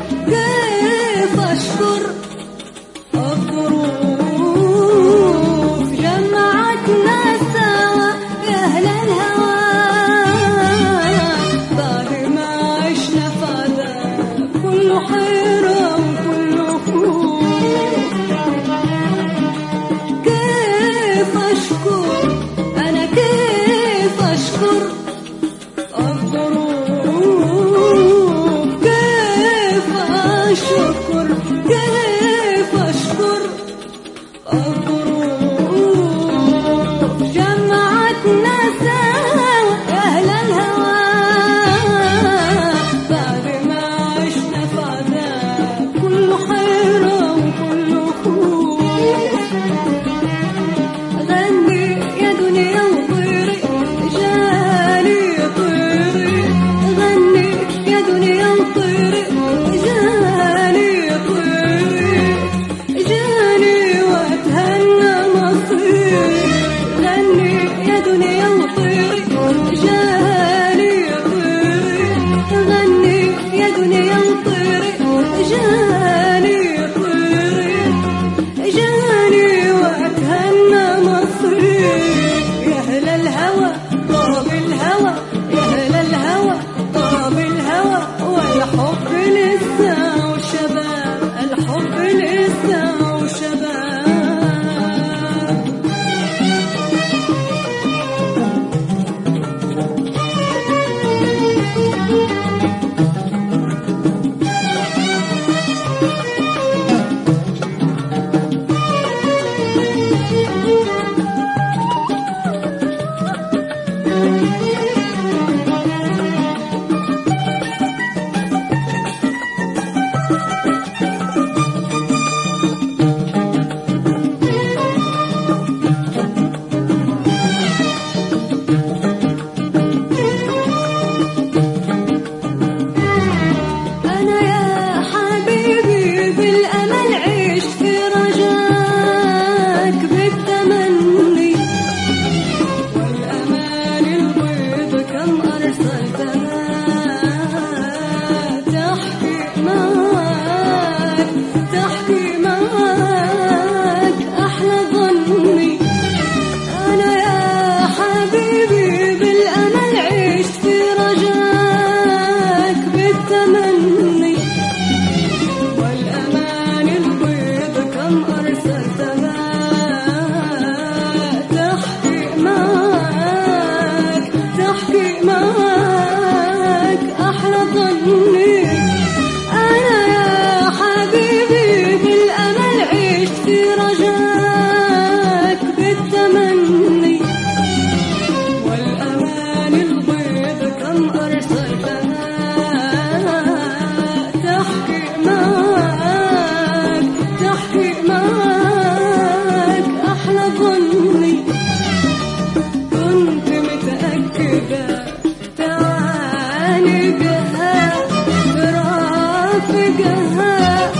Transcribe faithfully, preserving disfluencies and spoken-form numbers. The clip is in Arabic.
كيف أشكر الظروف جمعتنا سوا يا أهل الهوى، بعد ما عشنا فادا كله حيرة وكله خوف. كيف أشكر أنا كيف أشكر الظروف، كيف أشكر كيف أشكر الظروف جمعتنا سوا يا أهل الهوى، بعد ما عشنا فادا كله حيرة وكله خوف. غني يا دنيا وطيري جاني طيري، غني يا دنيا وطيري جاني طيري، جاني واتهنى مصيري. غني يا دنيا وطيري جاني طيري، غني يا دنيا وطيري جاني طيري، جاني واتهنى مصيري. يا أهل الهوى طاب الهوى، يا أهل الهوى طاب الهوى، والحب لسه وشباب، الحب لسه وشباب. أنا يا حبيبي بالأمل عشت في رجاك بالتمني، والأمان البيض كم أرسلتها تحكي معاك، تحكي معاك أحلى ظني. أنا يا حبيبي بالأمل عشت في رجاك بالتمني، والأمان البيض كم أرسلتها تحكي معاك، تحكي معاك أحلى ظني. أنا يا حبيبي بالأمل عشت في رجاك بالتمني، والأمان البيض كم أرسلتها تحكي معاك، تحكي معاك أحلى ظني. كنت متأكدة تعانقها برافقها